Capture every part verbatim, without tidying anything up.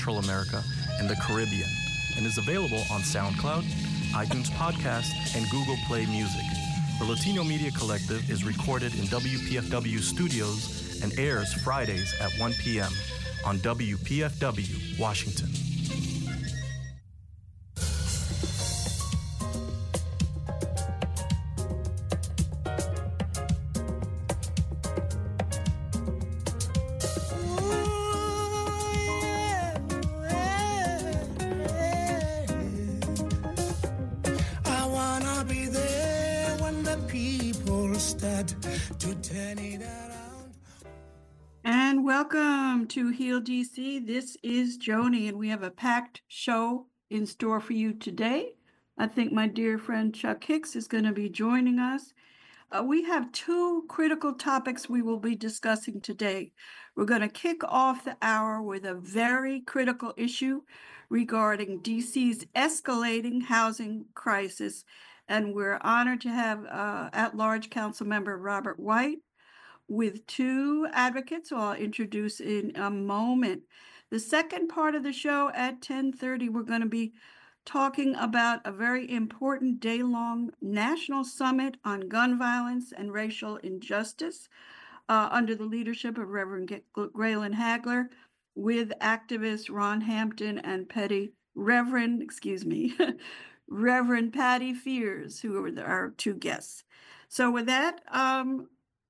Central America, and the Caribbean, and is available on SoundCloud, iTunes Podcast, and Google Play Music. The Latino Media Collective is recorded in W P F W studios and airs Fridays at one p.m. on W P F W, Washington. And welcome to Heal D C. This is Joni, and we have a packed show in store for you today. I think my dear friend Chuck Hicks is going to be joining us. Uh, we have two critical topics we will be discussing today. We're going to kick off the hour with a very critical issue regarding D C's escalating housing crisis, and we're honored to have uh, at-large council member Robert White with two advocates who I'll introduce in a moment. The second part of the show at ten thirty, we're going to be talking about a very important day-long national summit on gun violence and racial injustice uh, under the leadership of Reverend G- Graylin Hagler with activists Ron Hampton and Petty Reverend, excuse me, Reverend Patty Fears, who are the, our two guests. So with that, um,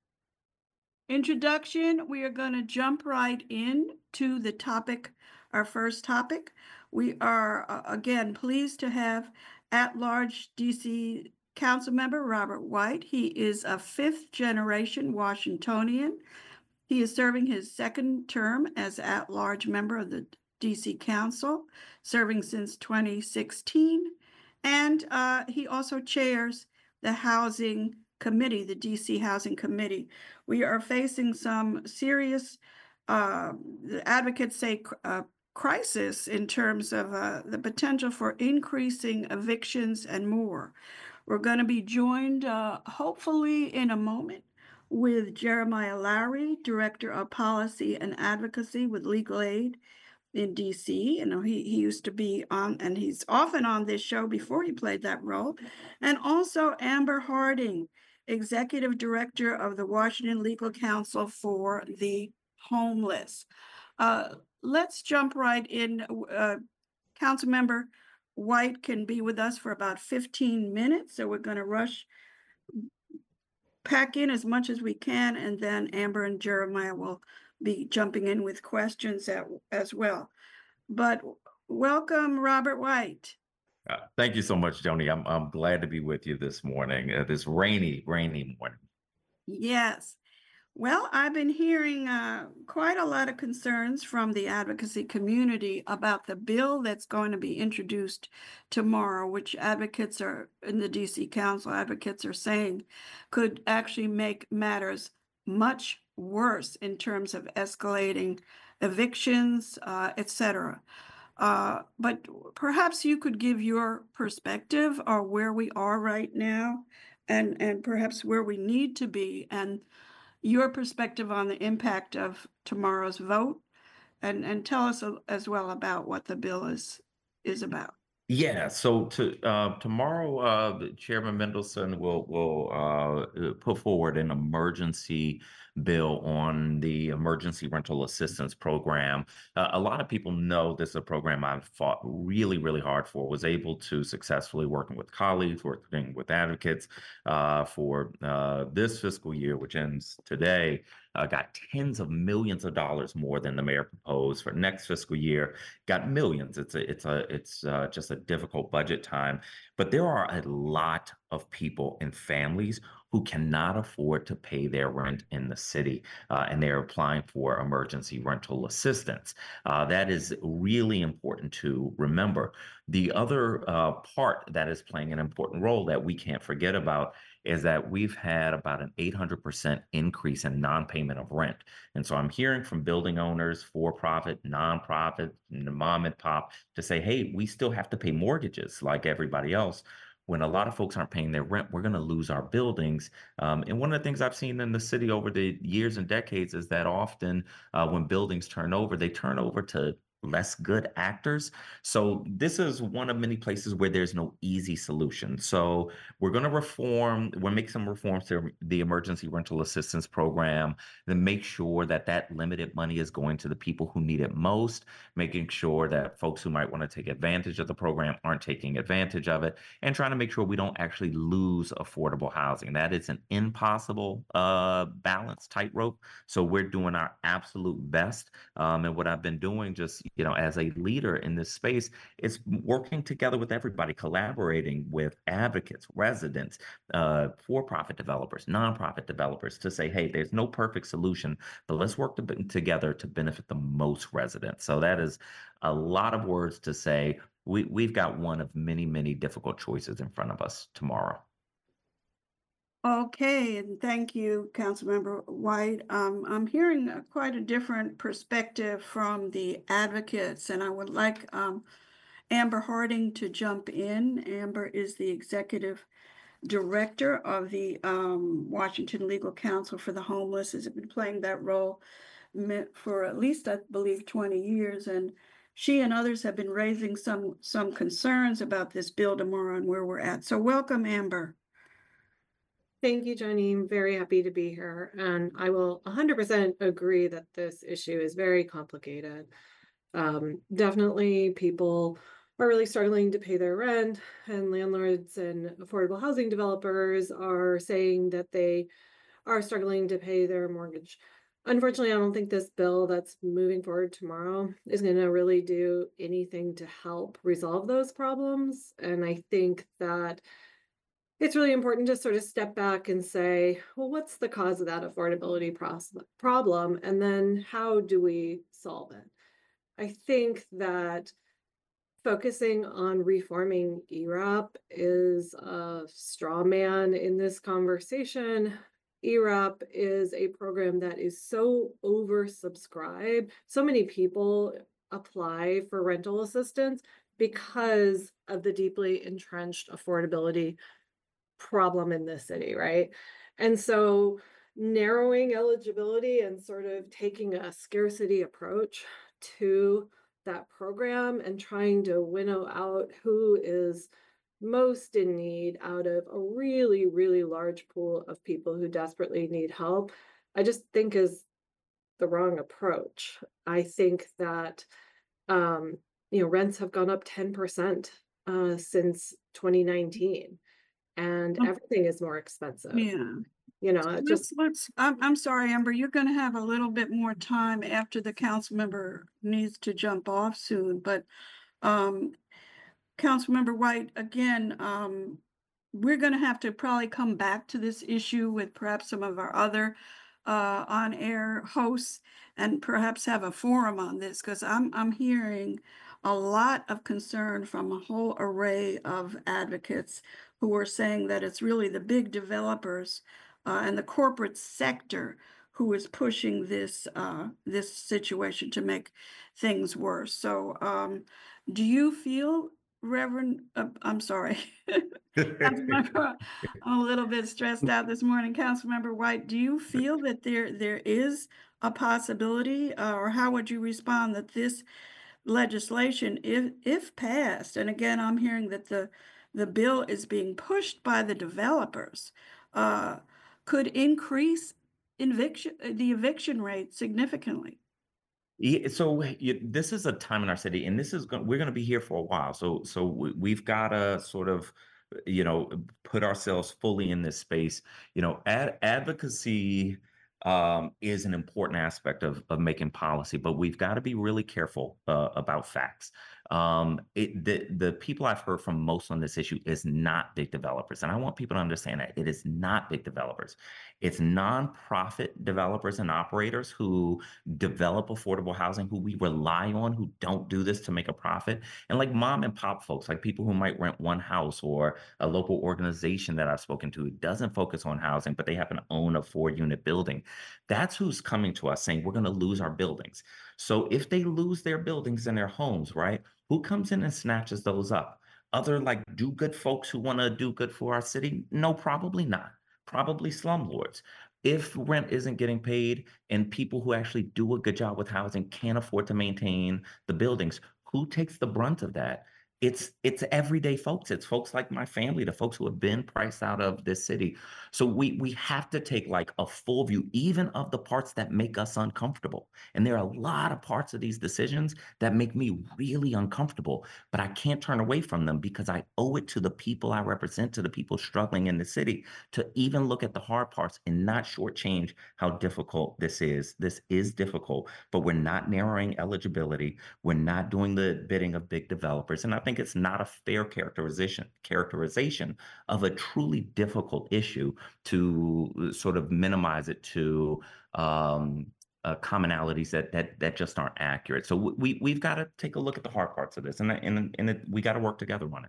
introduction, we are going to jump right in to the topic, our first topic. We are, uh, again, pleased to have at-large D C Council Member Robert White. He is a fifth-generation Washingtonian. He is serving his second term as at-large member of the D C Council, serving since twenty sixteen. And uh, he also chairs the Housing Committee, the D C Housing Committee. We are facing some serious, uh, the advocates say, uh, crisis in terms of uh, the potential for increasing evictions and more. We're going to be joined, uh, hopefully in a moment, with Jeremiah Lowry, Director of Policy and Advocacy with Legal Aid in D C. You know, he, he used to be on, and he's often on this show before he played that role. And also Amber Harding, Executive Director of the Washington Legal Council for the Homeless. Uh, let's jump right in. Uh, Councilmember White can be with us for about fifteen minutes, so we're going to rush, pack in as much as we can, and then Amber and Jeremiah will be jumping in with questions at, as well. But welcome, Robert White. Uh, thank you so much, Joni. I'm I'm glad to be with you this morning, uh, this rainy, rainy morning. Yes. Well, I've been hearing uh, quite a lot of concerns from the advocacy community about the bill that's going to be introduced tomorrow, which advocates are in the D C Council, advocates are saying could actually make matters much worse in terms of escalating evictions, uh, et cetera. Uh, but perhaps you could give your perspective or where we are right now and, and perhaps where we need to be, and your perspective on the impact of tomorrow's vote, and, and tell us a, as well about what the bill is is about. Yeah, so to uh, tomorrow, uh, the Chairman Mendelson will will uh, put forward an emergency bill on the emergency rental assistance program. Uh, a lot of people know this is a program I've fought really, really hard for, was able to successfully working with colleagues, working with advocates uh, for uh, this fiscal year, which ends today. Uh, got tens of millions of dollars more than the mayor proposed for next fiscal year. Got millions. It's a, it's a, it's uh, just a difficult budget time. But there are a lot of people and families who cannot afford to pay their rent in the city, uh, and they're applying for emergency rental assistance. Uh, that is really important to remember. The other uh, part that is playing an important role that we can't forget about is that we've had about an eight hundred percent increase in non-payment of rent. And so I'm hearing from building owners, for-profit, nonprofit, and the mom and pop to say, hey, we still have to pay mortgages like everybody else. When a lot of folks aren't paying their rent, we're going to lose our buildings. Um, and one of the things I've seen in the city over the years and decades is that often uh, when buildings turn over, they turn over to less good actors. So this is one of many places where there's no easy solution. So we're going to reform, we'll make some reforms to the emergency rental assistance program, then make sure that that limited money is going to the people who need it most, making sure that folks who might want to take advantage of the program aren't taking advantage of it, and trying to make sure we don't actually lose affordable housing. That is an impossible uh, balance tightrope. So we're doing our absolute best. Um, and what I've been doing just, you know, as a leader in this space is working together with everybody, collaborating with advocates, residents, uh, for-profit developers, nonprofit developers to say, hey, there's no perfect solution, but let's work to, together to benefit the most residents. So that is a lot of words to say. We, we've got one of many, many difficult choices in front of us tomorrow. Okay, and thank you, Councilmember White. Um, I'm hearing a- quite a different perspective from the advocates, and I would like um, Amber Harding to jump in. Amber is the executive director of the um, Washington Legal Council for the Homeless, has been playing that role me- for at least, I believe, twenty years, and she and others have been raising some some concerns about this bill tomorrow and where we're at. So welcome, Amber. Thank you, Jenny. I'm very happy to be here. And I will one hundred percent agree that this issue is very complicated. Um, definitely people are really struggling to pay their rent, and landlords and affordable housing developers are saying that they are struggling to pay their mortgage. Unfortunately, I don't think this bill that's moving forward tomorrow is going to really do anything to help resolve those problems. And I think that it's really important to sort of step back and say, well, what's the cause of that affordability pros- problem? And then how do we solve it? I think that focusing on reforming E R A P is a straw man in this conversation. E R A P is a program that is so oversubscribed. So many people apply for rental assistance because of the deeply entrenched affordability problem in this city, right? And so narrowing eligibility and sort of taking a scarcity approach to that program and trying to winnow out who is most in need out of a really, really large pool of people who desperately need help, I just think is the wrong approach. I think that um, you know, rents have gone up ten percent uh, since twenty nineteen. And Oh, everything is more expensive. yeah. You know, it Let's, just, let's, I'm, I'm sorry, Amber, you're gonna have a little bit more time after the council member needs to jump off soon, but um, Councilmember White, again, um, we're gonna have to probably come back to this issue with perhaps some of our other uh, on-air hosts and perhaps have a forum on this, because I'm, I'm hearing a lot of concern from a whole array of advocates who are saying that it's really the big developers uh, and the corporate sector who is pushing this uh, this situation to make things worse. So um, do you feel, Reverend, uh, I'm sorry, Councilmember, I'm a little bit stressed out this morning. Councilmember White, do you feel that there there is a possibility, uh, or how would you respond that this legislation, if if passed, and again, I'm hearing that the the bill is being pushed by the developers, uh, could increase eviction the eviction rate significantly? Yeah, so you, this is a time in our city, and this is going, we're going to be here for a while. So, so we, we've got to sort of, you know, put ourselves fully in this space. You know, ad, advocacy um, is an important aspect of of making policy, but we've got to be really careful uh, about facts. Um, it, the the people I've heard from most on this issue is not big developers, and I want people to understand that it is not big developers. It's nonprofit developers and operators who develop affordable housing, who we rely on, who don't do this to make a profit. And like mom and pop folks, like people who might rent one house, or a local organization that I've spoken to who doesn't focus on housing, but they happen to own a four unit building. That's who's coming to us saying we're going to lose our buildings. So if they lose their buildings and their homes, right, who comes in and snatches those up? Other like do good folks who want to do good for our city? No, probably not. Probably slumlords. if rent isn't getting paid and people who actually do a good job with housing can't afford to maintain the buildings, who takes the brunt of that? It's it's everyday folks. It's folks like my family, the folks who have been priced out of this city. So we we have to take like a full view, even of the parts that make us uncomfortable. And there are a lot of parts of these decisions that make me really uncomfortable, but I can't turn away from them because I owe it to the people I represent, to the people struggling in the city, to even look at the hard parts and not shortchange how difficult this is. This is difficult, but we're not narrowing eligibility. We're not doing the bidding of big developers. And I think it's not a fair characterization characterization of a truly difficult issue to sort of minimize it to um, uh, commonalities that that that just aren't accurate. So we we've got to take a look at the hard parts of this, and and and it, we got to work together on it.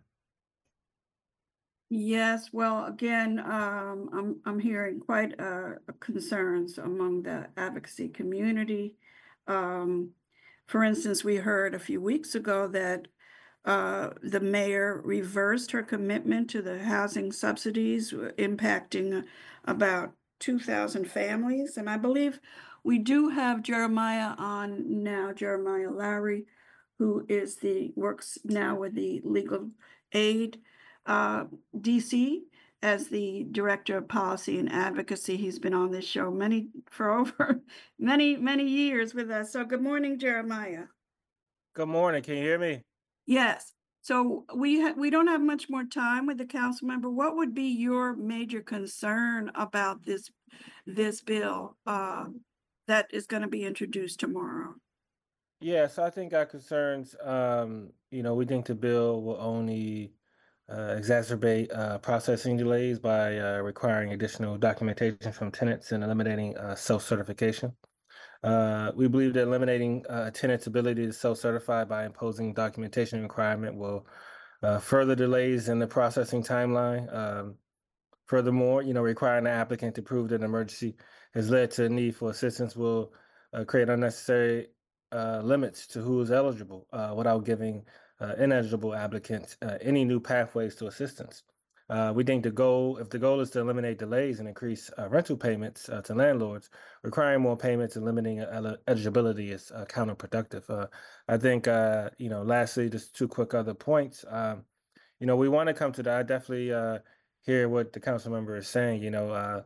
Yes, well, again, um, I'm I'm hearing quite uh, concerns among the advocacy community. Um, for instance, we heard a few weeks ago that uh, the mayor reversed her commitment to the housing subsidies, uh, impacting about two thousand families. And I believe we do have Jeremiah on now, Jeremiah Lowry, who is the works now with the legal aid uh, D C as the Director of Policy and Advocacy. He's been on this show many for over many, many years with us. So good morning, Jeremiah. Good morning. Can you hear me? Yes. So we ha we don't have much more time with the council member. What would be your major concern about this this bill uh, that is going to be introduced tomorrow? Yeah, so I think our concerns, um, you know, we think the bill will only uh, exacerbate uh, processing delays by uh, requiring additional documentation from tenants and eliminating uh, self-certification. Uh, we believe that eliminating uh, a tenant's ability to self-certify by imposing documentation requirement will uh, further delays in the processing timeline. Um, furthermore, you know, requiring the applicant to prove that an emergency has led to a need for assistance will uh, create unnecessary uh, limits to who is eligible uh, without giving uh, ineligible applicants uh, any new pathways to assistance. Uh, we think the goal, if the goal is to eliminate delays and increase uh, rental payments uh, to landlords, requiring more payments and limiting el eligibility is uh, counterproductive. Uh, I think, uh, you know, lastly, just two quick other points. Um, you know, we want to come to that. I definitely uh, hear what the council member is saying. You know, uh,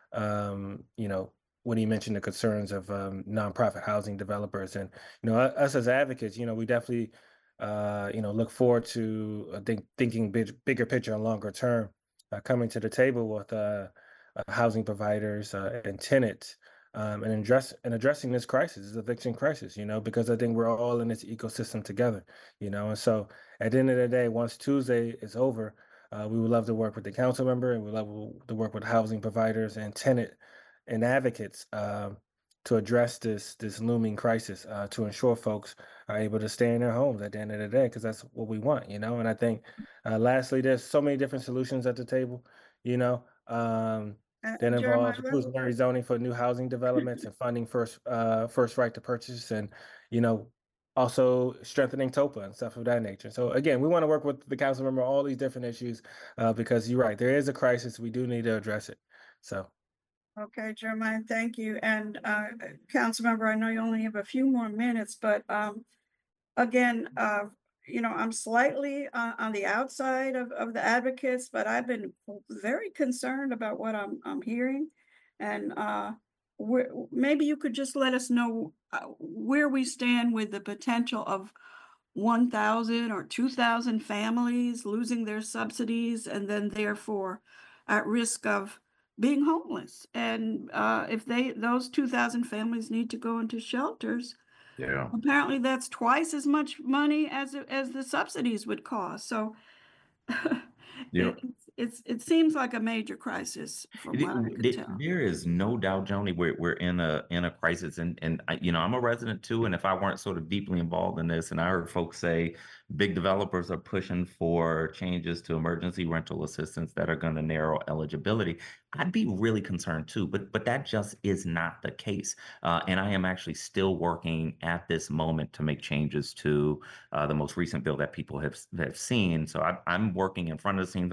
um, you know, when he mentioned the concerns of um, nonprofit housing developers, and you know, us as advocates, you know, we definitely uh, you know, look forward to uh, think, thinking big, bigger picture and longer term, uh, coming to the table with uh, uh, housing providers uh, and tenants, um, and address and addressing this crisis, this eviction crisis. You know, because I think we're all in this ecosystem together. You know, and so at the end of the day, once Tuesday is over, uh, we would love to work with the council member, and we love to work with housing providers and tenant and advocates um, to address this this looming crisis, uh, to ensure folks are able to stay in their homes at the end of the day, because that's what we want, you know. And I think, uh, lastly, there's so many different solutions at the table, you know, um, Uh, that involve Jeremiah? inclusionary zoning for new housing developments and funding first uh, first right to purchase, and you know, also strengthening TOPA and stuff of that nature. So again, we want to work with the council member on all these different issues uh, because you're right, there is a crisis. We do need to address it. So. Okay, Jeremiah, thank you. And uh, Councilmember, I know you only have a few more minutes, but um, again, uh, you know, I'm slightly uh, on the outside of, of the advocates, but I've been very concerned about what I'm I'm hearing, and uh, where, maybe you could just let us know uh, where we stand with the potential of one thousand or two thousand families losing their subsidies and then therefore at risk of being homeless. And uh, if they, those two thousand families need to go into shelters, Yeah. apparently that's twice as much money as, it- as the subsidies would cost. So Yeah. it, it's, it seems like a major crisis from It- what I could it- tell. There is no doubt, Joni, we're we're in a in a crisis, and and I, you know, I'm a resident too, and if I weren't sort of deeply involved in this, and I heard folks say big developers are pushing for changes to emergency rental assistance that are going to narrow eligibility, I'd be really concerned too. But but that just is not the case, uh, and I am actually still working at this moment to make changes to uh, the most recent bill that people have have seen. So I, I'm working in front of the scenes, I'm working behind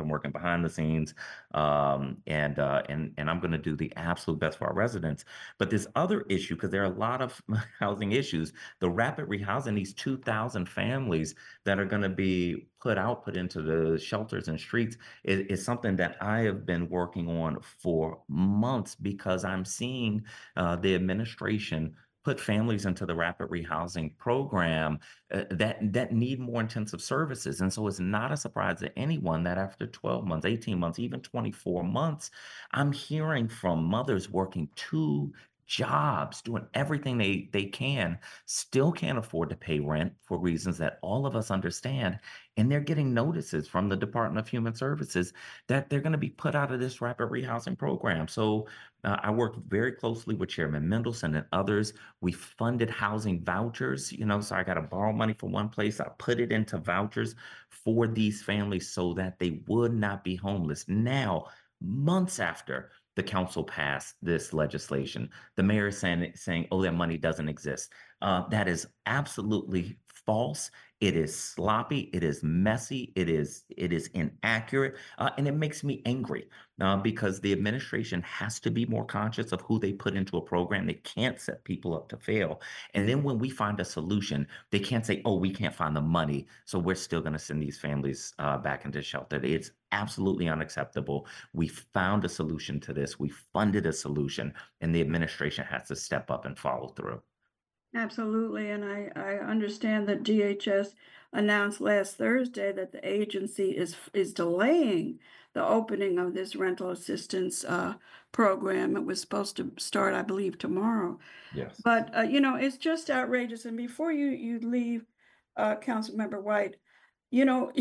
behind the scenes, um, and uh, and and I'm going to do the absolute best for our residents. But this other issue, because there are a lot of housing issues, the rapid rehousing, these two thousand families that are going to be put out, put into the shelters and streets, is, is something that I have been working on for months, because I'm seeing uh, the administration put families into the rapid rehousing program uh, that that need more intensive services. And so it's not a surprise to anyone that after twelve months, eighteen months, even twenty-four months, I'm hearing from mothers working two jobs, doing everything they they can, still can't afford to pay rent for reasons that all of us understand. And they're getting notices from the Department of Human Services that they're going to be put out of this rapid rehousing program. So uh, I worked very closely with Chairman Mendelson and others. We funded housing vouchers, you know, so I got to borrow money from one place. I put it into vouchers for these families so that they would not be homeless. Now, months after the council passed this legislation, the mayor is saying, saying, oh, that money doesn't exist. Uh, that is absolutely false. It is sloppy. It is messy. It is it is inaccurate, uh, and it makes me angry uh, because the administration has to be more conscious of who they put into a program. They can't set people up to fail. And then when we find a solution, they can't say, "Oh, we can't find the money, so we're still going to send these families uh, back into shelter." It's absolutely unacceptable. We found a solution to this. We funded a solution, and the administration has to step up and follow through. Absolutely, and I, I understand that D H S announced last Thursday that the agency is is delaying the opening of this rental assistance uh, program. It was supposed to start, I believe, tomorrow. Yes. But uh, you know, it's just outrageous. And before you you leave, uh, Councilmember White, you know,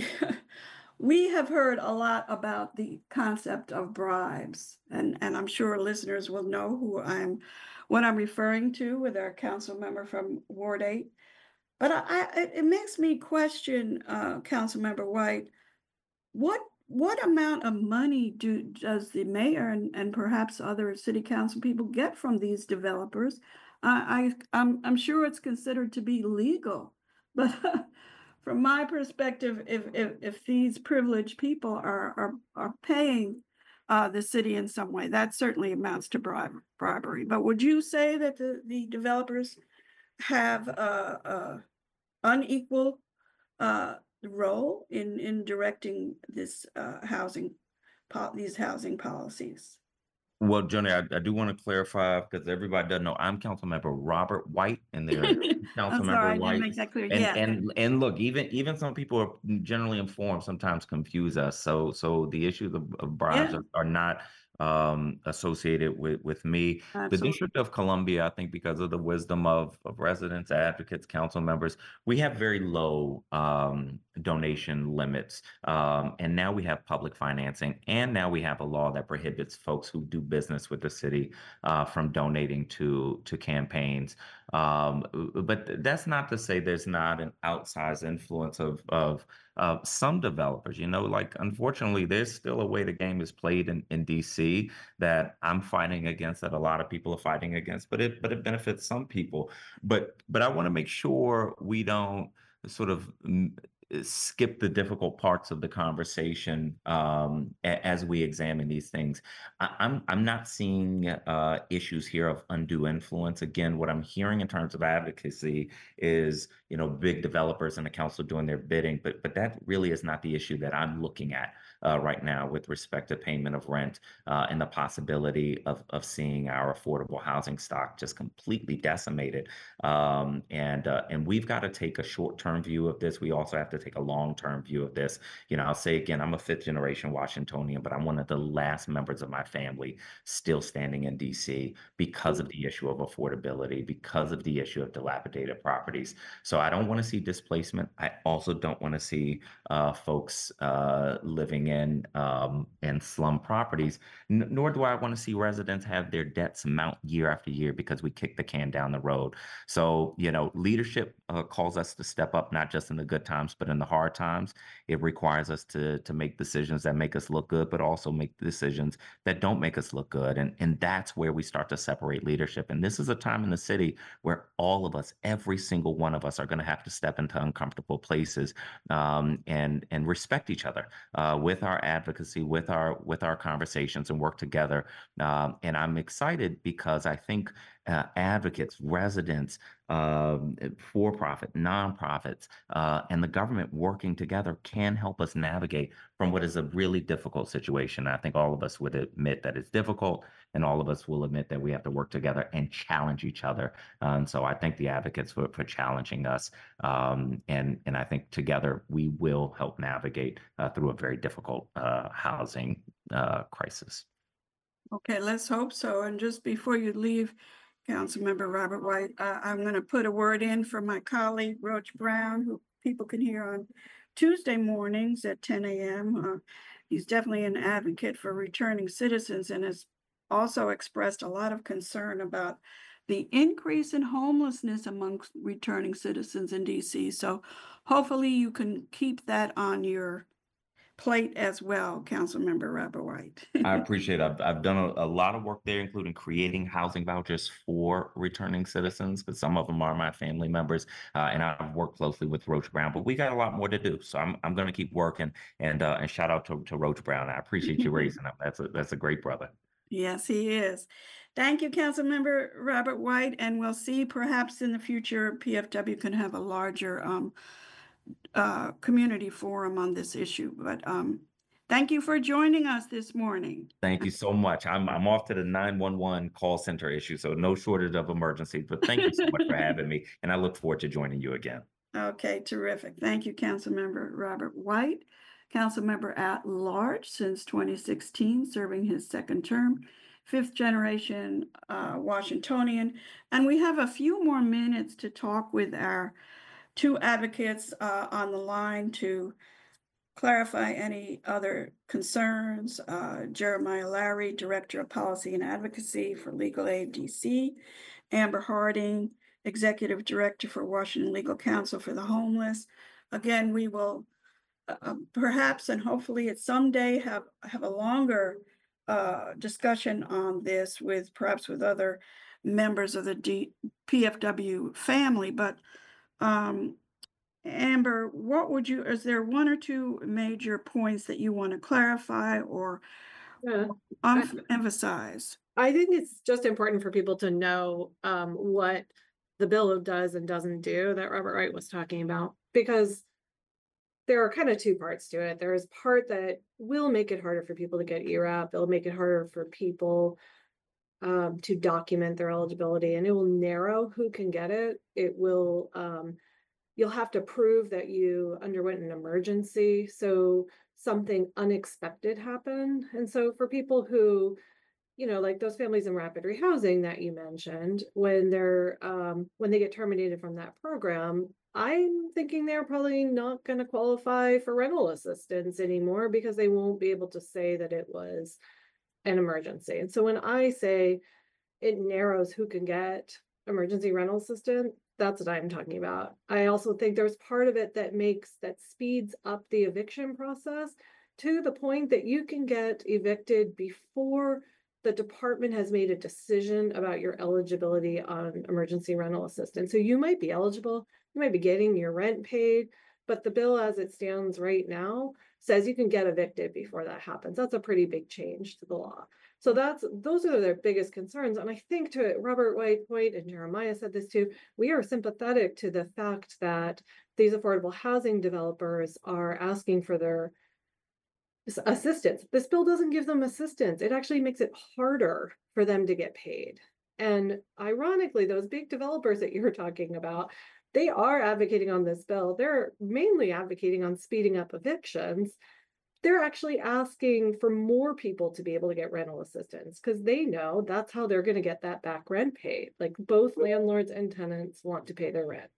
we have heard a lot about the concept of bribes, and and I'm sure listeners will know who I'm, what I'm referring to with our council member from Ward Eight. But I, I it- it makes me question, uh, Councilmember White, what what amount of money do does the mayor and, and perhaps other city council people get from these developers? I, I I'm I'm sure it's considered to be legal, but from my perspective, if if if these privileged people are are are paying uh, the city in some way, that certainly amounts to bribe, bribery. But would you say that the the developers have a, a unequal uh, role in in directing this uh, housing po- these housing policies? Well, Johnny, I, I do want to clarify because everybody doesn't know I'm Councilmember Robert White, and they're I'm sorry, Councilmember I didn't White. make that clear. And Yeah. and and look, even even some people are generally informed sometimes confuse us. So so the issues of, of bribes Yeah, are, are not um associated with with me. The absolutely. District of Columbia, I think because of the wisdom of of residents, advocates, council members, we have very low um donation limits. Um, and now we have public financing, and now we have a law that prohibits folks who do business with the city uh, from donating to to campaigns. Um, but that's not to say there's not an outsized influence of of uh, some developers. You know, like unfortunately, there's still a way the game is played in, in D C that I'm fighting against, that a lot of people are fighting against. But it but it benefits some people. But but I want to make sure we don't sort of mm, skip the difficult parts of the conversation um, a- as we examine these things. I, I'm I'm not seeing uh, issues here of undue influence. Again, what I'm hearing in terms of advocacy is, you know, big developers and the council doing their bidding, but but that really is not the issue that I'm looking at uh, right now with respect to payment of rent uh, and the possibility of of seeing our affordable housing stock just completely decimated. Um, and uh, and we've got to take a short-term view of this. We also have to take a long-term view of this. You know, I'll say again, I'm a fifth generation Washingtonian, but I'm one of the last members of my family still standing in D C because of the issue of affordability, because of the issue of dilapidated properties. So I don't want to see displacement. I also don't want to see uh, folks uh, living in um, in slum properties, N- nor do I want to see residents have their debts mount year after year because we kick the can down the road. So, you know, leadership uh, calls us to step up, not just in the good times, but in the hard times. It requires us to to make decisions that make us look good, but also make decisions that don't make us look good. And and that's where we start to separate leadership. And this is a time in the city where all of us, every single one of us, are going to have to step into uncomfortable places, um, and and respect each other uh, with our advocacy, with our with our conversations, and work together. Um, and I'm excited because I think uh, advocates, residents, um, for-profit, nonprofits, uh, and the government working together can help us navigate from what is a really difficult situation. I think all of us would admit that it's difficult, and all of us will admit that we have to work together and challenge each other. Uh, and so I thank the advocates for, for challenging us. Um, and, and I think together we will help navigate uh, through a very difficult uh, housing uh, crisis. Okay, let's hope so. And just before you leave, Councilmember Robert White, uh, I'm going to put a word in for my colleague, Roach Brown, who people can hear on Tuesday mornings at ten a m Uh, he's definitely an advocate for returning citizens and has also expressed a lot of concern about the increase in homelessness amongst returning citizens in D C. So hopefully you can keep that on your plate as well, Councilmember Robert White. I appreciate it. I've, I've done a, a lot of work there, including creating housing vouchers for returning citizens, because some of them are my family members, uh, and I've worked closely with Roach Brown, but we got a lot more to do. So I'm, I'm going to keep working, and uh, and shout out to, to Roach Brown. I appreciate you raising him. That's a, that's a great brother. Yes, he is. Thank you, Councilmember Robert White, and we'll see perhaps in the future P F W can have a larger um, uh, community forum on this issue. But um, thank you for joining us this morning. Thank you so much. I'm I'm off to the nine one one call center issue, so no shortage of emergencies. But thank you so much for having me, and I look forward to joining you again. Okay, terrific. Thank you, Councilmember Robert White, Councilmember at large since twenty sixteen, serving his second term, fifth generation uh, Washingtonian. And we have a few more minutes to talk with our two advocates uh, on the line to clarify any other concerns. Uh, Jeremiah Larry, Director of Policy and Advocacy for Legal Aid D C, Amber Harding, Executive Director for Washington Legal Counsel for the Homeless. Again, we will uh, perhaps and hopefully at someday have, have a longer uh, discussion on this with perhaps with other members of the D P F W family. But um, Amber, what would you, is there one or two major points that you want to clarify or Yeah. um, emphasize? I think it's just important for people to know um, what the bill does and doesn't do that Robert Wright was talking about, because there are kind of two parts to it. There is part that will make it harder for people to get E R A P. It'll make it harder for people um, to document their eligibility, and it will narrow who can get it. It will, um, you'll have to prove that you underwent an emergency. So something unexpected happened. And so for people who, you know, like those families in rapid rehousing that you mentioned, when they're um, when they get terminated from that program, I'm thinking they're probably not going to qualify for rental assistance anymore because they won't be able to say that it was an emergency. And so when I say it narrows who can get emergency rental assistance, that's what I'm talking about. I also think there's part of it that makes that speeds up the eviction process to the point that you can get evicted before the department has made a decision about your eligibility on emergency rental assistance. So you might be eligible, you might be getting your rent paid, but the bill as it stands right now says you can get evicted before that happens. That's a pretty big change to the law. So that's, those are their biggest concerns. And I think to Robert White point, and Jeremiah said this too, we are sympathetic to the fact that these affordable housing developers are asking for their assistance. This bill doesn't give them assistance. It actually makes it harder for them to get paid. And ironically, those big developers that you're talking about, they are advocating on this bill. They're mainly advocating on speeding up evictions. They're actually asking for more people to be able to get rental assistance because they know that's how they're going to get that back rent paid. Like both landlords and tenants want to pay their rent.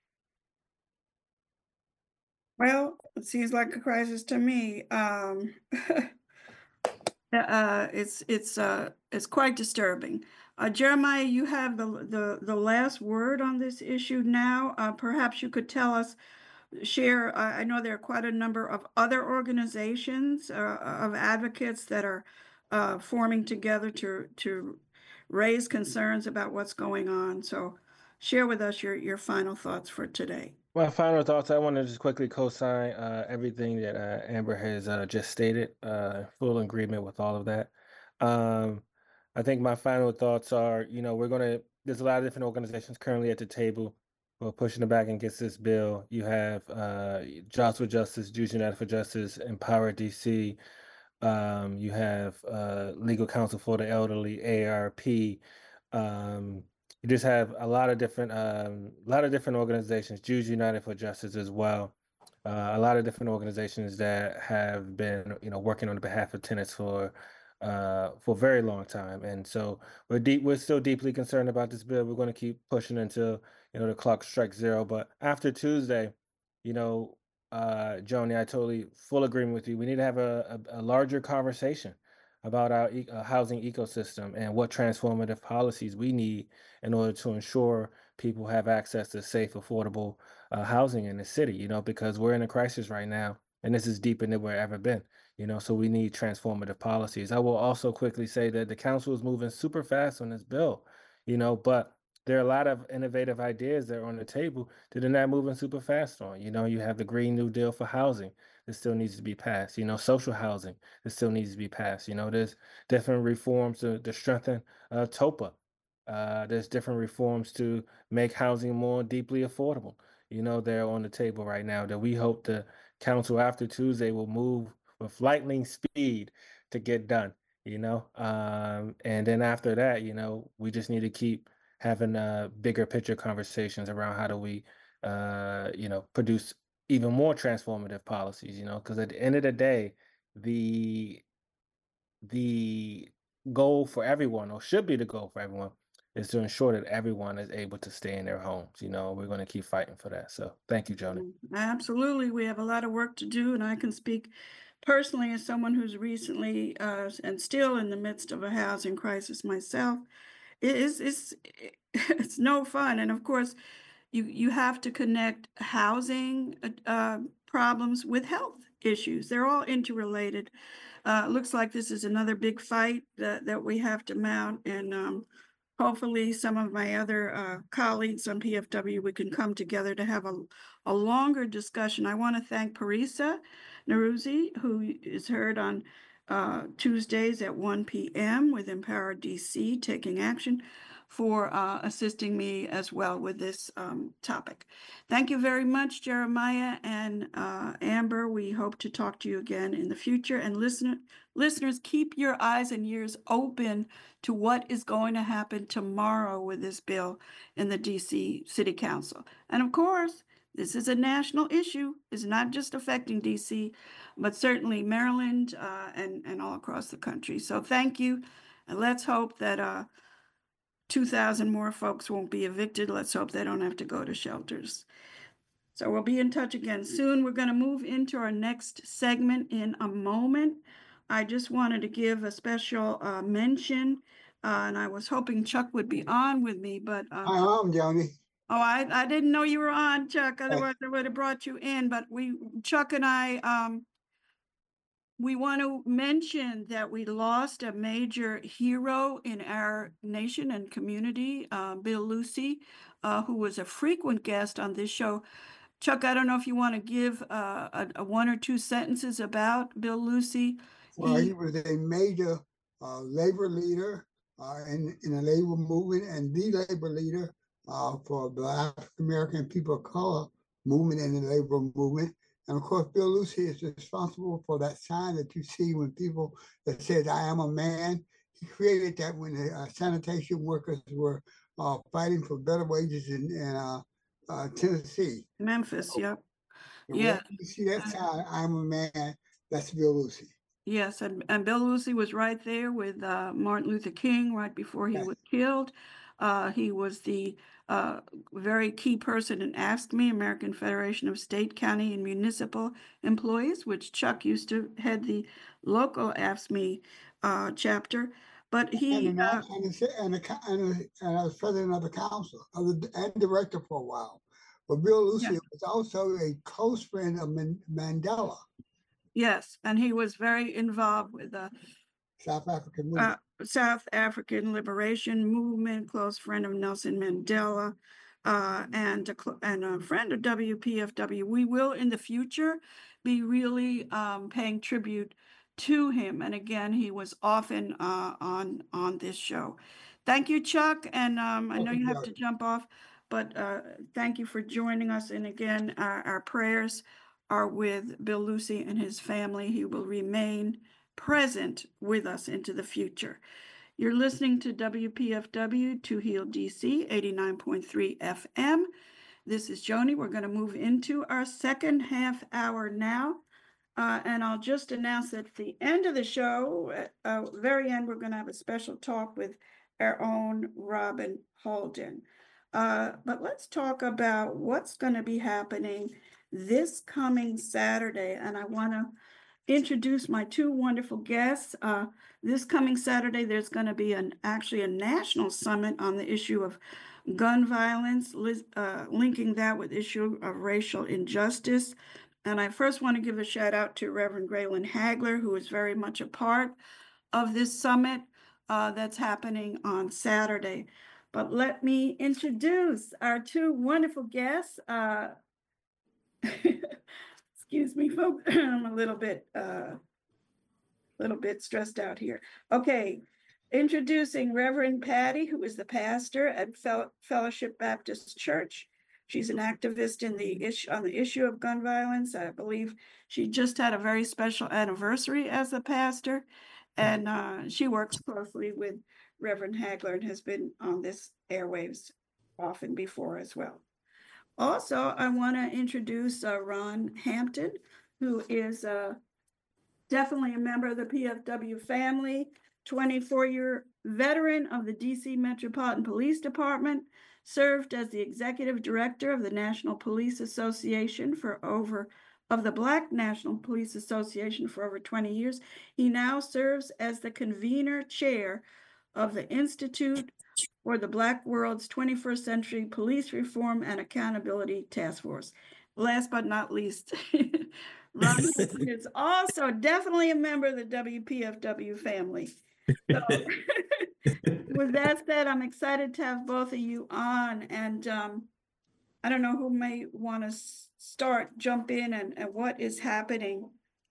Well, it seems like a crisis to me. Um, uh, it's it's uh, it's quite disturbing. Uh, Jeremiah, you have the, the the last word on this issue now. Uh, perhaps you could tell us share, I, I know there are quite a number of other organizations uh, of advocates that are uh, forming together to, to raise concerns about what's going on. So share with us your, your final thoughts for today. My final thoughts, I want to just quickly co-sign uh, everything that uh, Amber has uh, just stated, uh, full agreement with all of that. Um, I think my final thoughts are, you know, we're going to, there's a lot of different organizations currently at the table who are pushing it back against this bill. You have uh, Jobs for Justice, Jews United for Justice, Empower D C. Um, you have uh, Legal Counsel for the Elderly, A A R P. Um, you just have a lot of different, um, a lot of different organizations, Jews United for Justice as well. Uh, a lot of different organizations that have been, you know, working on the behalf of tenants for, uh, for a very long time. And so we're deep, we're still deeply concerned about this bill. We're going to keep pushing until, you know, the clock strikes zero. But after Tuesday, you know, uh, Joni, I totally full agreement with you. We need to have a, a, a larger conversation about our e- uh, housing ecosystem and what transformative policies we need in order to ensure people have access to safe, affordable uh, housing in the city, you know, because we're in a crisis right now and this is deeper than we've ever been, you know, so we need transformative policies. I will also quickly say that the council is moving super fast on this bill, you know, but there are a lot of innovative ideas that are on the table that they're not moving super fast on. You know, you have the Green New Deal for housing that still needs to be passed, you know, social housing that still needs to be passed. You know, there's different reforms to, to strengthen uh, TOPA. Uh, there's different reforms to make housing more deeply affordable. You know, they're on the table right now that we hope the council after Tuesday will move with lightning speed to get done, you know. Um, and then after that, you know, we just need to keep having uh, bigger picture conversations around how do we, uh, you know, produce even more transformative policies, you know, because at the end of the day, the the goal for everyone, or should be the goal for everyone, is to ensure that everyone is able to stay in their homes. You know, we're going to keep fighting for that. So thank you, Joni. Absolutely. We have a lot of work to do, and I can speak personally as someone who's recently uh, and still in the midst of a housing crisis myself. It is it's it's no fun, and of course, you you have to connect housing uh, uh, problems with health issues. They're all interrelated. Uh, looks like this is another big fight that that we have to mount, and um, hopefully some of my other uh, colleagues on P F W, we can come together to have a, a longer discussion. I want to thank Parisa Naruzzi, who is heard on uh, Tuesdays at one p m with Empower D C Taking Action, for uh, assisting me as well with this um, topic. Thank you very much, Jeremiah and uh, Amber. We hope to talk to you again in the future. And listener, listeners, keep your eyes and ears open to what is going to happen tomorrow with this bill in the D C City Council. And of course, this is a national issue. It's not just affecting D C, but certainly Maryland uh, and, and all across the country. So thank you. And let's hope that uh, two thousand more folks won't be evicted. Let's hope they don't have to go to shelters. So we'll be in touch again soon. We're going to move into our next segment in a moment. I just wanted to give a special uh, mention, uh, and I was hoping Chuck would be on with me, but uh, I am, Joni. oh, I, I didn't know you were on, Chuck. Otherwise, I would have brought you in. But we, Chuck and I, um, we want to mention that we lost a major hero in our nation and community, uh, Bill Lucy, uh, who was a frequent guest on this show. Chuck, I don't know if you want to give uh, a, a one or two sentences about Bill Lucy. Well, He- he was a major uh, labor leader uh, in, in the labor movement and the labor leader uh, for the African American people of color movement and the labor movement. And of course, Bill Lucy is responsible for that sign that you see when people that says, "I am a man." He created that when the uh, sanitation workers were uh, fighting for better wages in, in uh, uh, Tennessee. Memphis, yep. And Yeah. wherever you see that sign, "I'm a man," that's Bill Lucy. Yes, and, and Bill Lucy was right there with uh, Martin Luther King right before he Yes. was killed. Uh, he was the uh, very key person in AFSCME, American Federation of State, County, and Municipal Employees, which Chuck used to head the local AFSCME uh, chapter. But he, And, uh, and, and, and, and, and I was president of the council of the, and director for a while. But Bill Yeah. Lucy was also a close friend of Man- Mandela, Yes, and he was very involved with the South African uh, movement. South African Liberation Movement, close friend of Nelson Mandela, uh, and a, cl- and a friend of W P F W. We will in the future be really um, paying tribute to him. And again, he was often uh, on on this show. Thank you, Chuck. And um, I know you have to jump off, but uh, thank you for joining us. And again, our, our prayers are with Bill Lucy and his family. He will remain present with us into the future. You're listening to W P F W Two Heel D C eighty-nine point three F M. This is Joni. We're going to move into our second half hour now. Uh, and I'll just announce at the end of the show, at uh, very end, we're going to have a special talk with our own Robin Holden. Uh, but let's talk about what's going to be happening this coming Saturday. And I want to introduce my two wonderful guests. Uh, this coming Saturday, there's going to be an actually a national summit on the issue of gun violence, uh, linking that with issue of racial injustice. And I first want to give a shout out to Reverend Graylin Hagler, who is very much a part of this summit uh, that's happening on Saturday. But let me introduce our two wonderful guests. Uh, excuse me, folks, I'm a little bit, uh, little bit stressed out here. Okay, introducing Reverend Patty, who is the pastor at Fel- Fellowship Baptist Church. She's an activist in the issue on the issue of gun violence. I believe she just had a very special anniversary as a pastor, and uh, she works closely with Reverend Hagler and has been on this airwaves often before as well. Also, I want to introduce uh, Ron Hampton, who is uh, definitely a member of the P F W family, twenty-four-year veteran of the D C Metropolitan Police Department, served as the executive director of the National Police Association for over of the Black National Police Association for over twenty years. He now serves as the convener chair of the Institute for the Black World's twenty-first Century Police Reform and Accountability Task Force. Last but not least, Ron is also definitely a member of the W P F W family. So with that said, I'm excited to have both of you on, and um, I don't know who may want to start, jump in, and, and what is happening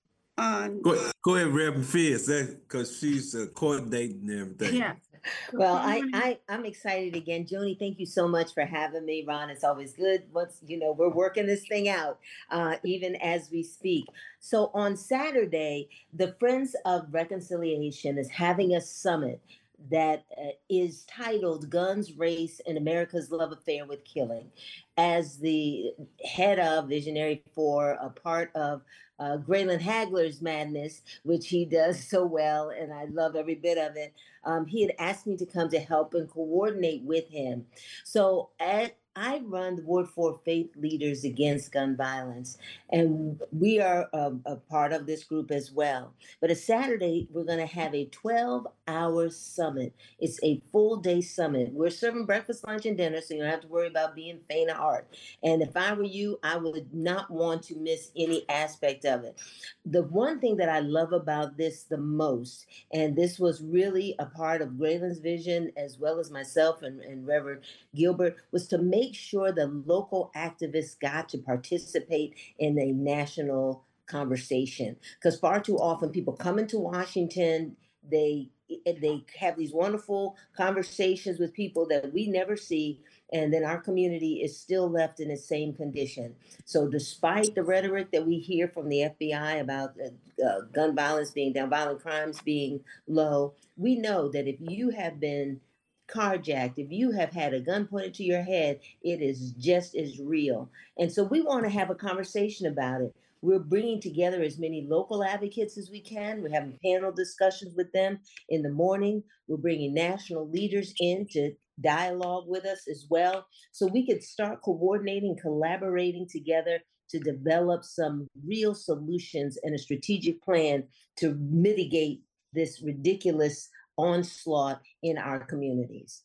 on. Go, go ahead, Reverend Fierce, because she's uh, coordinating everything. Yeah. Well, I, I, I'm excited again. Joni, thank you so much for having me. Ron, it's always good. Once, you know, we're working this thing out, uh, even as we speak. So on Saturday, the Friends of Reconciliation is having a summit that uh, is titled Guns, Race, and America's Love Affair with Killing. As the head of, visionary for, a part of uh, Graylin Hagler's madness, which he does so well, and I love every bit of it. Um, he had asked me to come to help and coordinate with him. So at I run the Ward four Faith Leaders Against Gun Violence, and we are a, a part of this group as well. But a Saturday, we're going to have a twelve-hour summit. It's a full-day summit. We're serving breakfast, lunch, and dinner, so you don't have to worry about being faint of heart. And if I were you, I would not want to miss any aspect of it. The one thing that I love about this the most, and this was really a part of Graylin's vision, as well as myself and, and Reverend Gilbert, was to make sure the local activists got to participate in a national conversation. Because far too often people come into Washington, they they have these wonderful conversations with people that we never see, and then our community is still left in the same condition. So despite the rhetoric that we hear from the F B I about uh, uh, gun violence being down, violent crimes being low, we know that if you have been carjacked, if you have had a gun pointed to your head, it is just as real. And so we want to have a conversation about it. We're bringing together as many local advocates as we can. We're having panel discussions with them in the morning. We're bringing national leaders in to dialogue with us as well, so we could start coordinating, collaborating together to develop some real solutions and a strategic plan to mitigate this ridiculous onslaught in our communities.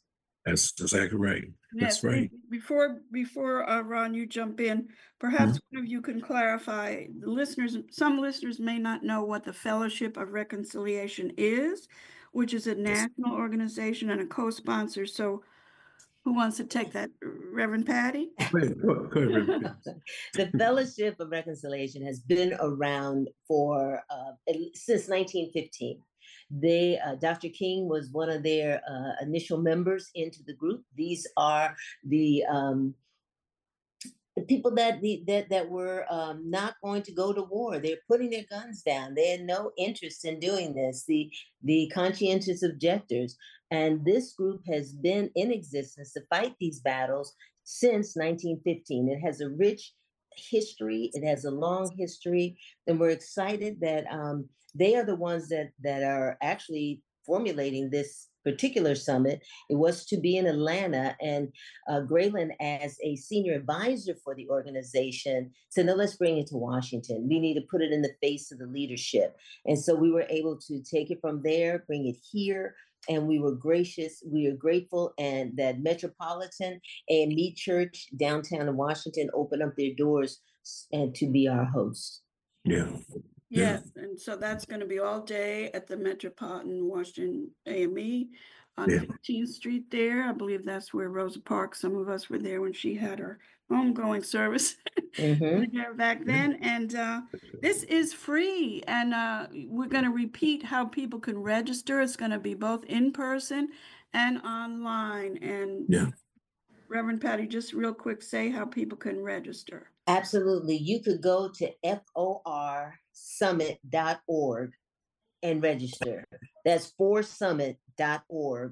That's exactly right. Yes, That's be- right. before, before, uh, Ron, you jump in, perhaps one of you can clarify, the listeners, some listeners may not know what the Fellowship of Reconciliation is, which is a national organization and a co-sponsor, so who wants to take that? Reverend Patty? Go ahead, go- go ahead, Reverend. The Fellowship of Reconciliation has been around for uh, at le- since nineteen fifteen. They, uh, Doctor King was one of their uh, initial members into the group. These are the um, the people that the, that that were um, not going to go to war. They're putting their guns down. They had no interest in doing this. The the conscientious objectors, and this group has been in existence to fight these battles since nineteen fifteen. It has a rich history. It has a long history, and we're excited that um, they are the ones that that are actually formulating this particular summit. It was to be in Atlanta, and uh, Graylin, as a senior advisor for the organization, said, no, let's bring it to Washington. We need to put it in the face of the leadership. And so we were able to take it from there, bring it here. And we were gracious, we are grateful, and that Metropolitan A M E Church downtown in Washington opened up their doors and to be our host. Yeah. Yeah. Yes, and so that's gonna be all day at the Metropolitan Washington A M E on Yeah. Fifteenth Street there. I believe that's where Rosa Parks, some of us were there when she had her homegoing service Mhm. there back Yeah. then. And uh, this is free, and uh, we're gonna repeat how people can register. It's gonna be both in person and online. And Yeah. Reverend Patty, just real quick, say how people can register. Absolutely. You could go to F O R summit dot org and register. That's for summit dot org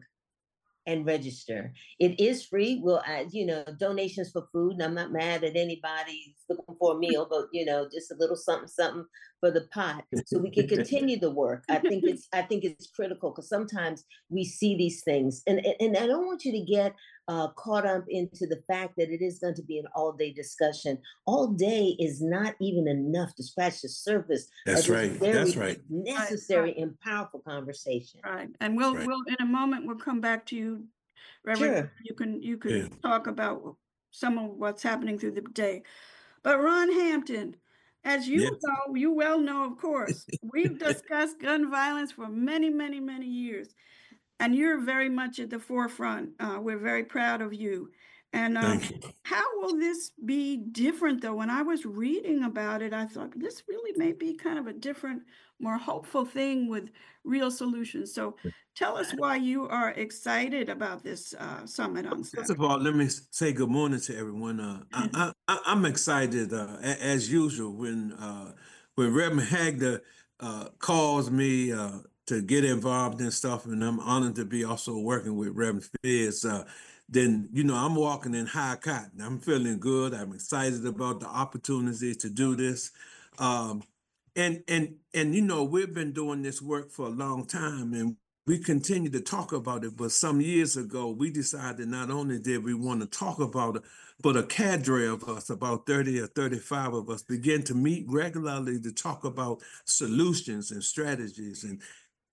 and register. It is free. We'll add, you know, donations for food. And I'm not mad at anybody looking for a meal, but you know, just a little something, something for the pot, so we can continue the work. I think it's, I think it's critical, because sometimes we see these things, and and I don't want you to get uh, caught up into the fact that it is going to be an all-day discussion. All day is not even enough to scratch the surface That's of this right. very That's right. necessary and powerful conversation. Right, and we'll, Right. we'll, in a moment, we'll come back to you, Reverend. Sure. You can, you Yeah. can talk about some of what's happening through the day. But Ron Hampton, as you Yes. know, you well know, of course, we've discussed gun violence for many, many, many years. And you're very much at the forefront. Uh, we're very proud of you. And um, Thank you. how will this be different, though? When I was reading about it, I thought this really may be kind of a different, more hopeful thing with real solutions. So tell us why you are excited about this uh, summit on First Saturday. of all, let me s- say good morning to everyone. Uh, I, I, I- I'm excited uh, a- as usual when uh, when Reverend Hagler uh, calls me uh, to get involved in stuff, and I'm honored to be also working with Reverend Fizz. Uh, then you know I'm walking in high cotton. I'm feeling good. I'm excited about the opportunity to do this. Um, and and and you know we've been doing this work for a long time, and we continue to talk about it. But some years ago, we decided not only did we want to talk about it, but a cadre of us, about thirty or thirty-five of us, began to meet regularly to talk about solutions and strategies, and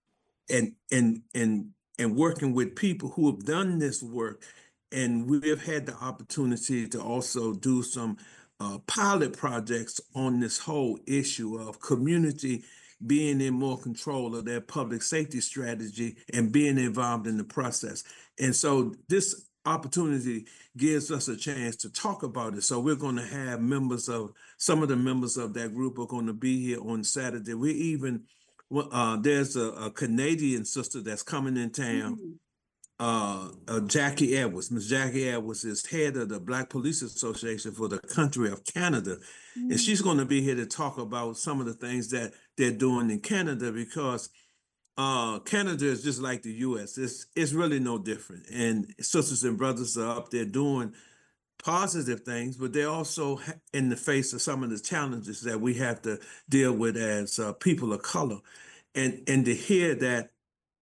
and and and and working with people who have done this work. And we have had the opportunity to also do some uh, pilot projects on this whole issue of community being in more control of their public safety strategy and being involved in the process. And so this opportunity gives us a chance to talk about it. So we're going to have members of, some of the members of that group are going to be here on Saturday. We even well, uh, there's a, a Canadian sister that's coming in town, Mhm. uh, uh, Jackie Edwards. Miss Jackie Edwards is head of the Black Police Association for the country of Canada. And she's going to be here to talk about some of the things that they're doing in Canada, because uh, Canada is just like the U S. It's, it's really no different. And sisters and brothers are up there doing positive things, but they're also ha- in the face of some of the challenges that we have to deal with as uh, people of color. And, and to hear that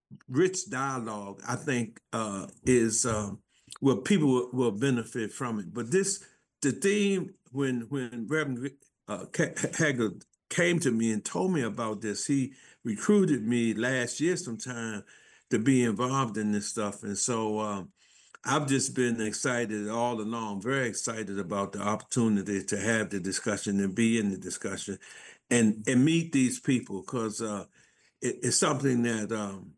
rich dialogue, I think, uh, is um, well, people will, will benefit from it. But this, the theme, when when Reverend uh, Hagler came to me and told me about this, he recruited me last year sometime to be involved in this stuff, and so um, I've just been excited all along, very excited about the opportunity to have the discussion and be in the discussion and, and meet these people because uh, it, it's something that um,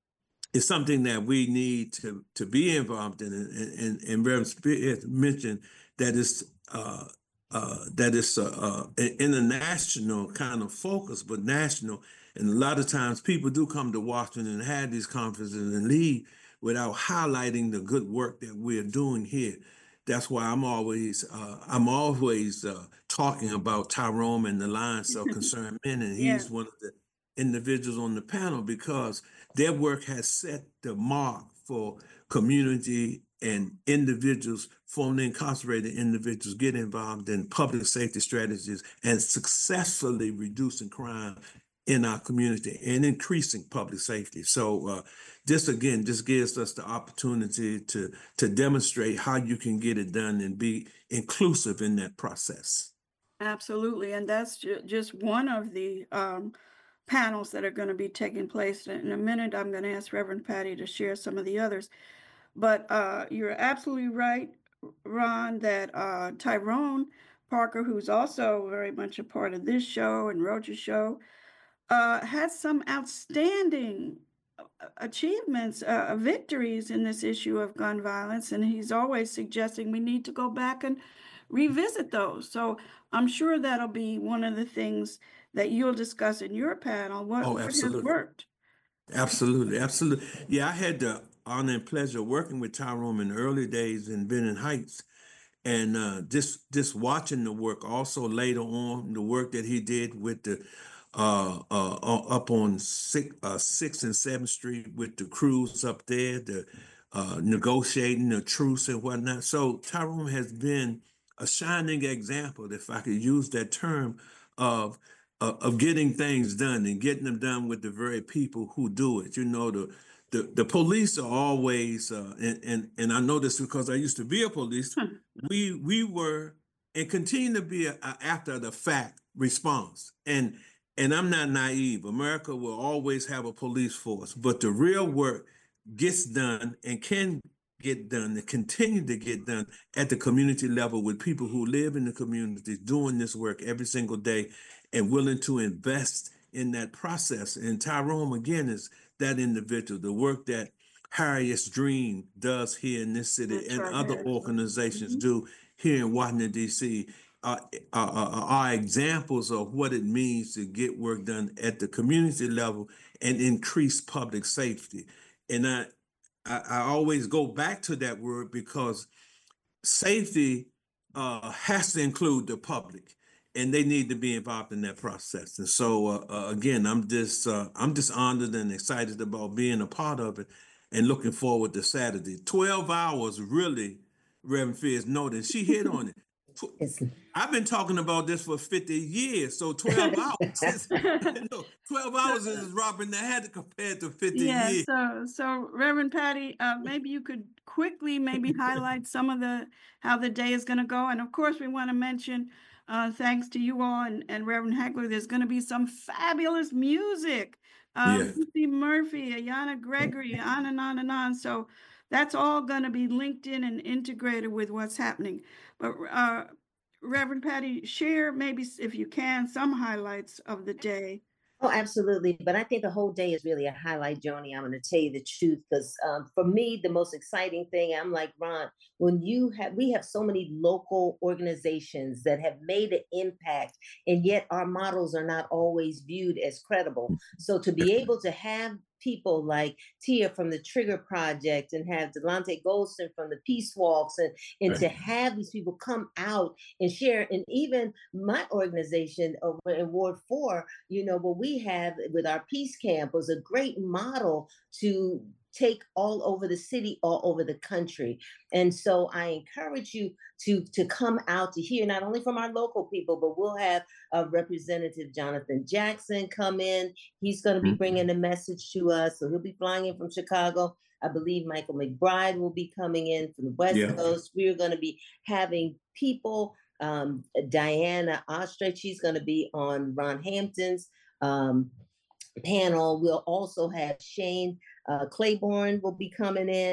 it's something that we need to to be involved in. And, and, and Reverend Spears mentioned that it's uh, uh, that it's uh, uh, an international kind of focus, but national. And a lot of times people do come to Washington and have these conferences and leave without highlighting the good work that we're doing here. That's why I'm always uh, I'm always uh, talking about Tyrone and the Alliance of Concerned Men, and Yeah. he's one of the individuals on the panel because their work has set the mark for community and individuals, formerly incarcerated individuals, get involved in public safety strategies and successfully reducing crime in our community and increasing public safety. So uh, this again just gives us the opportunity to to demonstrate how you can get it done and be inclusive in that process. Absolutely. And that's ju- just one of the um, panels that are going to be taking place. In a minute, I'm going to ask Reverend Patty to share some of the others. But uh, you're absolutely right, Ron, that uh, Tyrone Parker, who's also very much a part of this show and Roger's show, uh, has some outstanding uh, achievements, uh, victories in this issue of gun violence. And he's always suggesting we need to go back and revisit those. So I'm sure that'll be one of the things that you'll discuss in your panel. What, Oh, what has absolutely. worked? Absolutely, absolutely. Yeah, I had the honor and pleasure of working with Tyrone in the early days in Benning Heights, and uh, just just watching the work. Also later on, the work that he did with the uh, uh, uh, up on six, uh, Sixth and Seventh Street with the crews up there, the uh, negotiating the truce and whatnot. So Tyrone has been a shining example, if I could use that term, of uh, of getting things done and getting them done with the very people who do it. You know, the the, the police are always, uh, and, and and I know this because I used to be a police. Hmm. We we were and continue to be a, a after the fact response. And and I'm not naive. America will always have a police force, but the real work gets done and can get done and continue to get done at the community level with people who live in the communities doing this work every single day and willing to invest in that process. And Tyrone, again, is that individual. The work that Harriet's Dream does here in this city That's and right, other Harriet. organizations Mhm. do here in Washington, D C, uh, are, are, are examples of what it means to get work done at the community level and increase public safety. And I, I, I always go back to that word because safety uh, has to include the public, and they need to be involved in that process. And so, uh, uh, again, I'm just uh, I'm just honored and excited about being a part of it, and looking forward to Saturday. Twelve hours, really, Reverend Fierce noted. She hit on it. Tw- It's, I've been talking about this for fifty years, so twelve hours is no, twelve hours is dropping the hat compared to fifty Yeah, years. so so Reverend Patty, uh, maybe you could quickly maybe highlight some of the how the day is going to go, and of course we want to mention, uh, thanks to you all and, and Reverend Hagler, there's going to be some fabulous music. Um, Yeah. Lucy Murphy, Ayana Gregory, on and on and on. So that's all going to be linked in and integrated with what's happening. But uh, Reverend Patty, share maybe s- if you can some highlights of the day. oh, absolutely. But I think the whole day is really a highlight, Joni. I'm going to tell you the truth because um, for me, the most exciting thing, I'm like, Ron, when you have, we have so many local organizations that have made an impact, and yet our models are not always viewed as credible. So to be able to have people like Tia from the Trigger Project and have Delonte Goldston from the Peace Walks and, and to have these people come out and share. And even my organization over in Ward four, you know, what we have with our Peace Camp was a great model to take all over the city, all over the country. And so I encourage you to, to come out to hear, not only from our local people, but we'll have uh, Representative Jonathan Jackson come in. He's going to be bringing a message to us. So he'll be flying in from Chicago. I believe Michael McBride will be coming in from the West Yeah. Coast. We're going to be having people, um, Diana Ostrich, she's going to be on Ron Hampton's um, panel. We'll also have Shane uh, Claiborne will be coming in.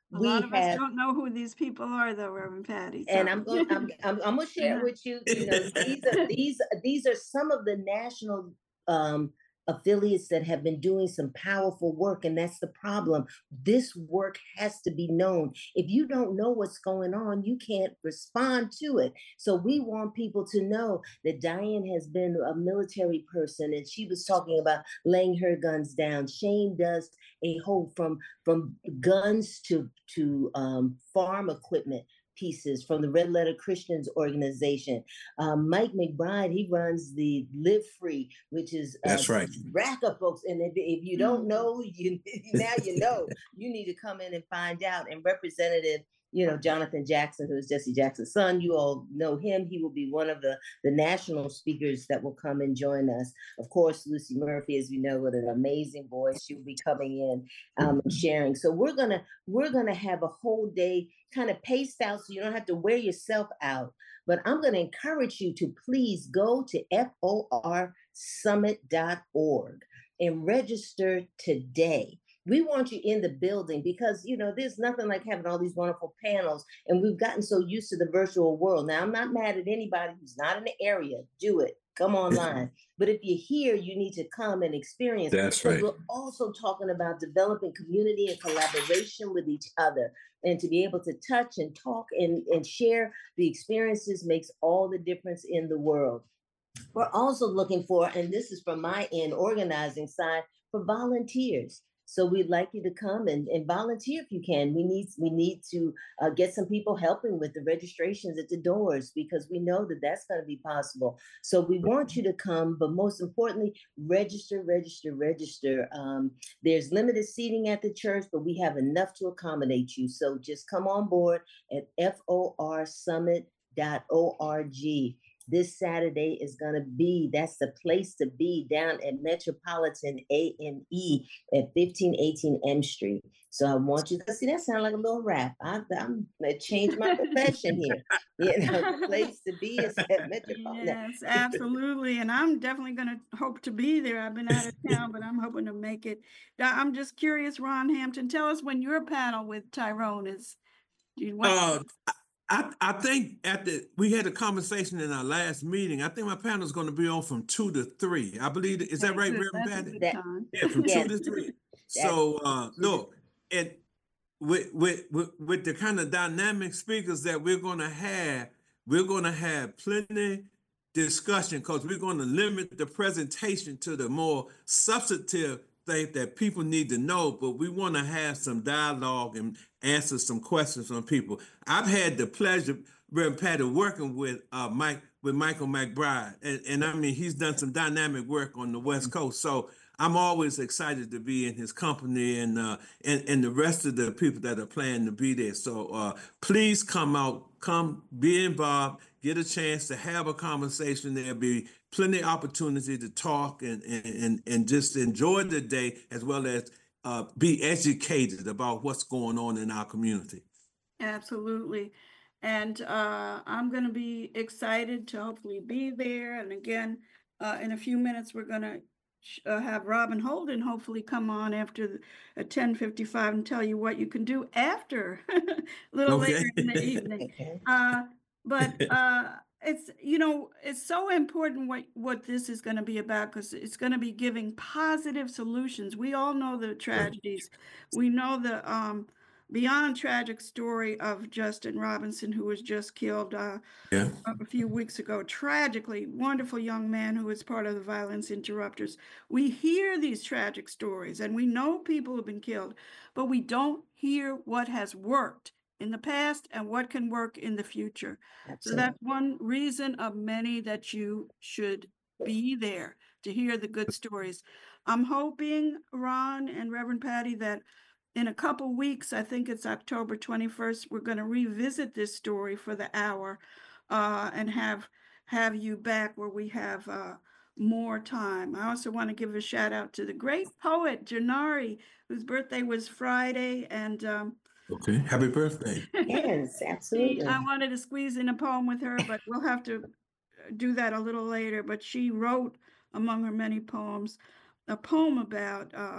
A we lot of us have, don't know who these people are, though, Reverend Patty. and so- I'm going, I'm, I'm, I'm gonna share Yeah. with you, you know, these are, these, these are some of the national, um, affiliates that have been doing some powerful work, and that's the problem. This work has to be known. If you don't know what's going on, you can't respond to it. So we want people to know that Diane has been a military person, and she was talking about laying her guns down. Shane does a whole from from guns to to um, farm equipment pieces from the Red Letter Christians organization. Um, Mike McBride, he runs the Live Free, which is uh, That's right. rack of folks. And if, if you don't know, you now you know. You need to come in and find out. And Representative, you know, Jonathan Jackson, who is Jesse Jackson's son, you all know him. He will be one of the, the national speakers that will come and join us. Of course, Lucy Murphy, as you know, with an amazing voice, she will be coming in um, and sharing. So we're gonna we're gonna have a whole day kind of paced out, so you don't have to wear yourself out. But I'm gonna encourage you to please go to F O R summit dot org and register today. We want you in the building because, you know, there's nothing like having all these wonderful panels, and we've gotten so used to the virtual world. Now, I'm not mad at anybody who's not in the area. Do it. Come online. But if you're here, you need to come and experience. That's But right. we're also talking about developing community and collaboration with each other. And to be able to touch and talk and, and share the experiences makes all the difference in the world. We're also looking for, and this is from my end, organizing side, for volunteers. So we'd like you to come and, and volunteer if you can. We need we need to uh, get some people helping with the registrations at the doors, because we know that that's going to be possible. So we want you to come, but most importantly, register, register, register. Um, there's limited seating at the church, but we have enough to accommodate you. So just come on board at F O R summit dot org. This Saturday is going to be, that's the place to be, down at Metropolitan A and E at fifteen eighteen M Street. So I want you to see, that sound like a little rap. I, I'm going to change my profession here. You know, the place to be is at Metropolitan. Yes, absolutely. And I'm definitely going to hope to be there. I've been out of town, but I'm hoping to make it. Now, I'm just curious, Ron Hampton, tell us when your panel with Tyrone is. Do you want? Uh, I, I think at the, we had a conversation in our last meeting. I think my panel is going to be on from two to three. I believe, is that right, Reverend That's a Patty? good That- time. Yeah, from Yes. two to three. So, uh, look, and with, with, with, with the kind of dynamic speakers that we're going to have, we're going to have plenty discussion, because we're going to limit the presentation to the more substantive things that people need to know, but we want to have some dialogue and answer some questions from people. I've had the pleasure, Reverend Patty, working with uh, Mike, with Michael McBride, and, and I mean, he's done some dynamic work on the West Coast. So I'm always excited to be in his company, and uh, and and the rest of the people that are planning to be there. So uh, please come out, come be involved, get a chance to have a conversation. There'll be plenty of opportunity to talk and and and just enjoy the day, as well as uh, be educated about what's going on in our community. Absolutely. And uh, I'm going to be excited to hopefully be there. And again, uh, in a few minutes, we're going to uh, have Robin Holden hopefully come on after the, at ten fifty-five and tell you what you can do after, a little Okay. later in the evening. Okay. Uh, but uh, it's, you know, it's so important what, what this is going to be about, because it's going to be giving positive solutions. We all know the tragedies. We know the um, beyond tragic story of Justin Robinson, who was just killed uh, Yeah. a few weeks ago. Tragically, wonderful young man who was part of the Violence Interrupters. We hear these tragic stories and we know people have been killed, but we don't hear what has worked in the past and what can work in the future. So Absolutely. that's one reason of many that you should be there to hear the good stories. I'm hoping, Ron and Reverend Patty, that in a couple weeks, I think it's October twenty-first, we're going to revisit this story for the hour uh, and have have you back where we have uh, more time. I also want to give a shout out to the great poet, Janari, whose birthday was Friday. And um, Okay. Happy birthday. Yes, she, absolutely. I wanted to squeeze in a poem with her, but we'll have to do that a little later. But she wrote, among her many poems, a poem about uh,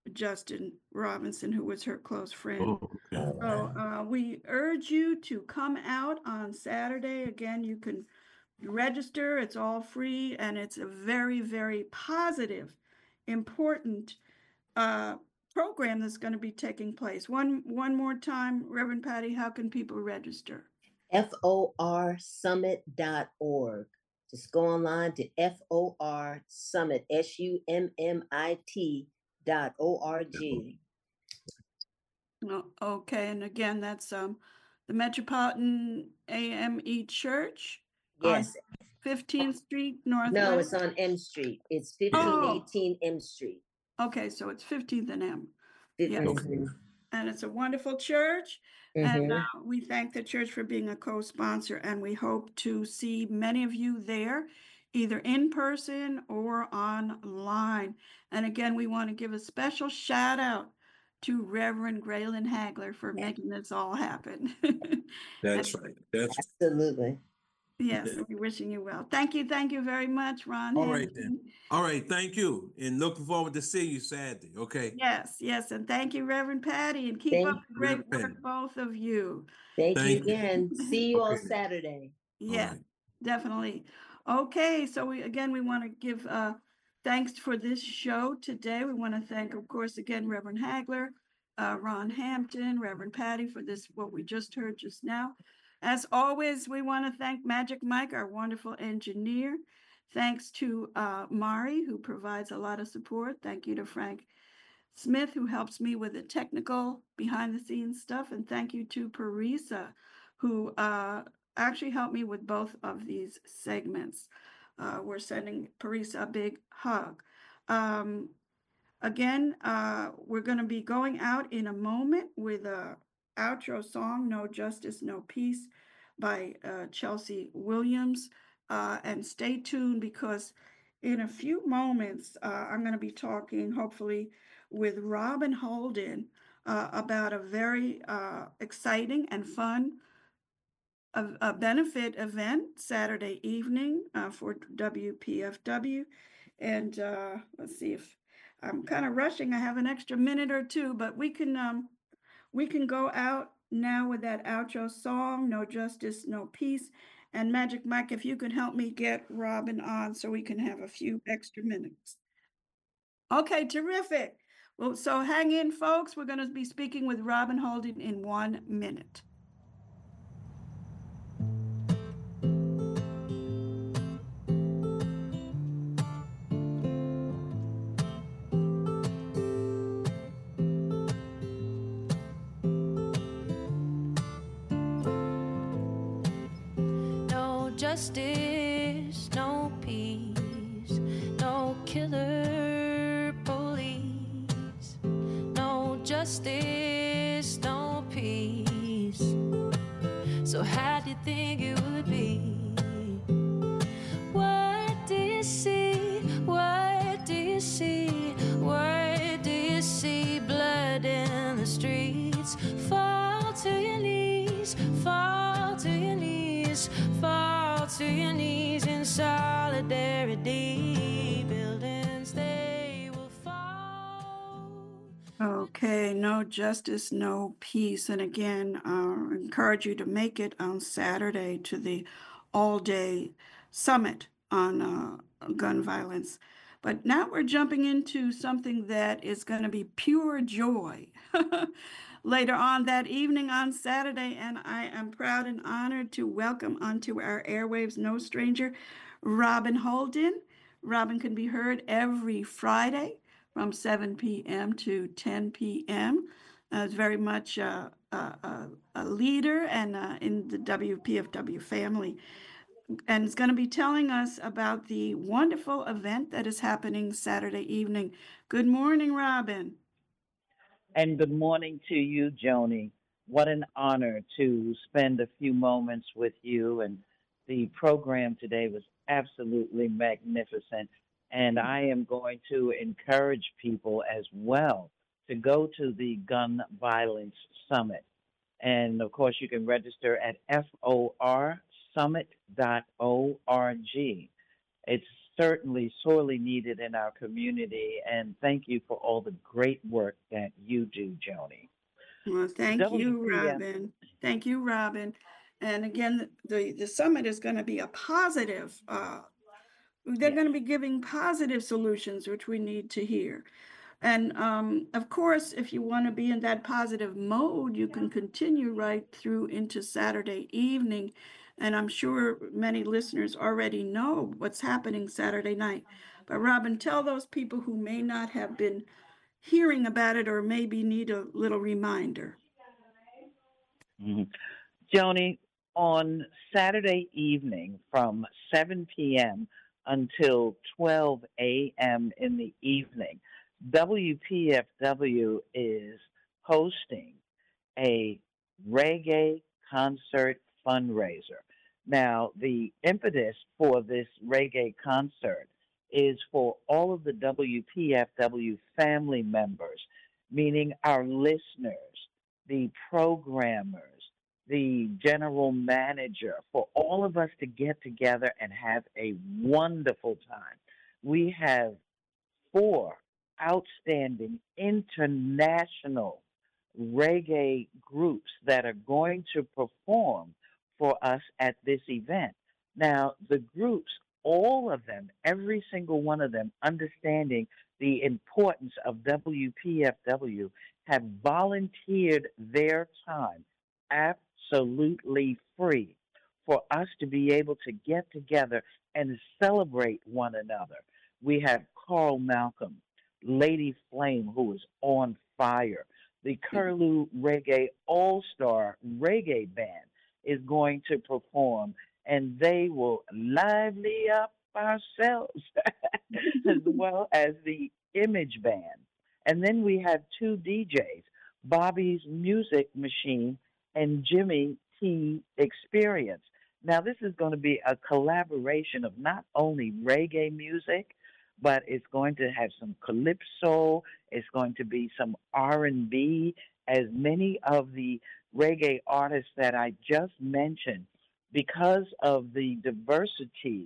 Justin Robinson, who was her close friend. Oh, okay. So uh, we urge you to come out on Saturday. Again, you can register. It's all free, and it's a very, very positive, important uh, program that's going to be taking place. One, one more time, Reverend Patty, how can people register? F O R summit dot org. Just go online to F O R Summit, S U M M I T dot O R G. Oh, okay, and again, that's um the Metropolitan A M E Church on Yes. fifteenth Street Northwest. No, it's on M Street. It's fifteen eighteen M Street. Okay, so it's fifteenth and M. Yeah, Mhm. and it's a wonderful church. And Mhm. uh, we thank the church for being a co-sponsor, and we hope to see many of you there, either in person or online. And again, we want to give a special shout out to Reverend Graylin Hagler for making this all happen. That's right. That's Absolutely. Yes, we're wishing you well. Thank you, thank you very much, Ron. all right Hampton. then. All right, thank you. And looking forward to seeing you Saturday. Okay. Yes, yes, and thank you, Reverend Patty, and keep Thank up the great Reverend work, both of you. Thank, Thank you you. again. See you all Okay. Saturday. All Yeah, right. definitely. Okay, so we, again, we want to give uh thanks for this show today. We want to thank, of course, again, Reverend Hagler, uh, Ron Hampton, Reverend Patty for this, what we just heard just now. As always, we want to thank Magic Mike, our wonderful engineer. Thanks to uh, Mari, who provides a lot of support. Thank you to Frank Smith, who helps me with the technical behind the scenes stuff. And thank you to Parisa, who uh, actually helped me with both of these segments. Uh, we're sending Parisa a big hug. Um, again, uh, we're going to be going out in a moment with a outro song, No Justice, No Peace, by uh, Chelsea Williams. Uh, and stay tuned, because in a few moments, uh, I'm going to be talking, hopefully, with Robin Holden uh, about a very uh, exciting and fun a, a benefit event Saturday evening uh, for W P F W. And uh, let's see if I'm kind of rushing. I have an extra minute or two, but we can um, we can go out now with that outro song, No Justice, No Peace. And Magic Mike, if you could help me get Robin on so we can have a few extra minutes. Okay, terrific. Well, so hang in, folks. We're going to be speaking with Robin Holden in one minute. Justice, no peace, no killer police, no justice, no peace. So how do you think it would be? What do you see? What do you see? What do you see? Blood in the streets. Fall to your knees, fall to your knees, fall to your knees in solidarity. Buildings, they will fall. Okay, no justice, no peace. And again, uh, encourage you to make it on Saturday to the all-day summit on uh, gun violence. But now we're jumping into something that is going to be pure joy later on that evening on Saturday. And I am proud and honored to welcome onto our airwaves no stranger, Robin Holden. Robin can be heard every Friday from seven p m to ten p m Uh, is very much uh, a, a, a leader and uh, in the W P F W family. And it's going to be telling us about the wonderful event that is happening Saturday evening. Good morning, Robin. And good morning to you, Joni. What an honor to spend a few moments with you. And the program today was absolutely magnificent. And I am going to encourage people as well to go to the Gun Violence Summit. And of course, you can register at F O R summit dot org. It's certainly sorely needed in our community. And thank you for all the great work that you do, Joni. Well, thank you, W P F. Robin. Thank you, Robin. And again, the, the summit is going to be a positive, uh, they're Yes. going to be giving positive solutions, which we need to hear. And um, of course, if you want to be in that positive mode, you can continue right through into Saturday evening. And I'm sure many listeners already know what's happening Saturday night. But Robin, tell those people who may not have been hearing about it or maybe need a little reminder. Mhm. Joni, on Saturday evening from seven p.m. until twelve a.m. in the evening, W P F W is hosting a reggae concert fundraiser. Now, the impetus for this reggae concert is for all of the W P F W family members, meaning our listeners, the programmers, the general manager, for all of us to get together and have a wonderful time. We have four outstanding international reggae groups that are going to perform for us at this event. Now, the groups, all of them, every single one of them, understanding the importance of W P F W, have volunteered their time absolutely free for us to be able to get together and celebrate one another. We have Carl Malcolm, Lady Flame, who is on fire. The Curlew Reggae All-Star Reggae Band is going to perform, and they will lively up ourselves, as well as the Image Band. And then we have two D Js, Bobby's Music Machine and Jimmy T Experience. Now, this is going to be a collaboration of not only reggae music, but it's going to have some calypso. It's going to be some R and B, as many of the reggae artists that I just mentioned, because of the diversity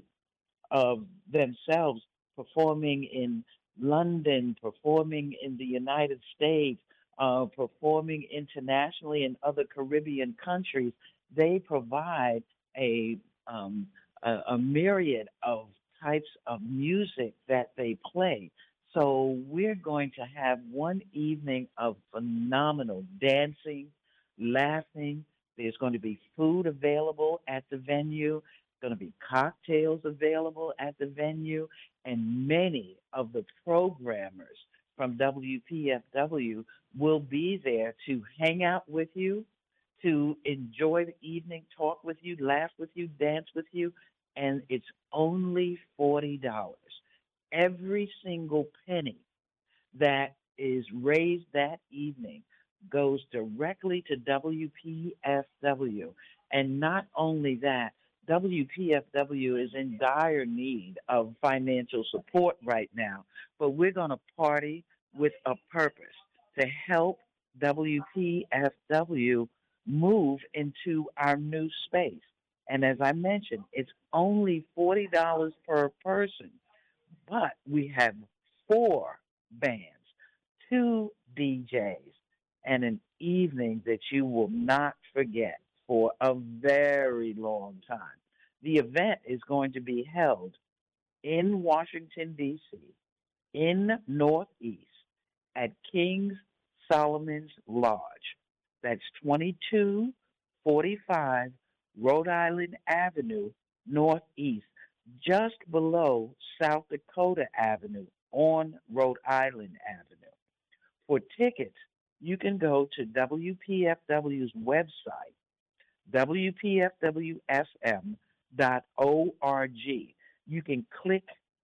of themselves performing in London, performing in the United States, uh, performing internationally in other Caribbean countries, they provide a, um, a, a myriad of types of music that they play. So we're going to have one evening of phenomenal dancing, laughing. There's going to be food available at the venue. Going to be cocktails available at the venue, and many of the programmers from W P F W will be there to hang out with you, to enjoy the evening, talk with you, laugh with you, dance with you, and it's only forty dollars. Every single penny that is raised that evening goes directly to W P F W. And not only that, W P F W is in dire need of financial support right now, but we're going to party with a purpose to help W P F W move into our new space. And as I mentioned, it's only forty dollars per person, but we have four bands, two D Js, and an evening that you will not forget for a very long time. The event is going to be held in Washington, D C, in Northeast, at King's Solomon's Lodge. That's twenty-two forty-five Rhode Island Avenue, Northeast, just below South Dakota Avenue on Rhode Island Avenue. For tickets, you can go to W P F W's website, W P F W S M dot org. You can click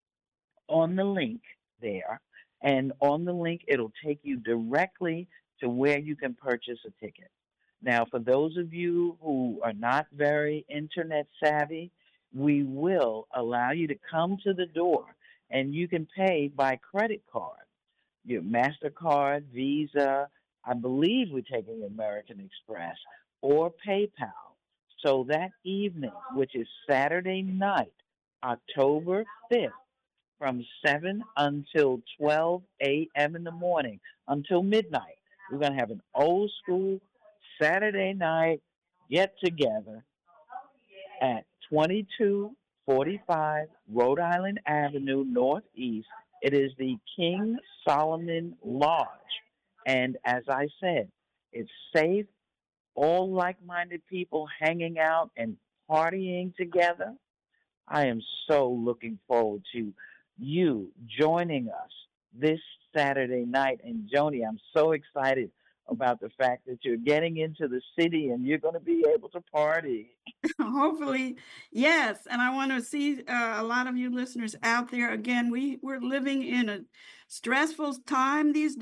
on the link there, and on the link, it'll take you directly to where you can purchase a ticket. Now, for those of you who are not very internet savvy, we will allow you to come to the door, and you can pay by credit card, your MasterCard, Visa, I believe we're taking American Express, or PayPal. So that evening, which is Saturday night, October fifth, from seven until twelve a m in the morning, until midnight. We're going to have an old school Saturday night get together at twenty-two forty-five Rhode Island Avenue Northeast. It is the King Solomon Lodge. And as I said, it's safe, all like-minded people hanging out and partying together. I am so looking forward to you joining us this Saturday night. And Joni, I'm so excited about the fact that you're getting into the city and you're going to be able to party. Hopefully, yes. And I want to see uh, a lot of you listeners out there. Again, we, we're living in a stressful time these days.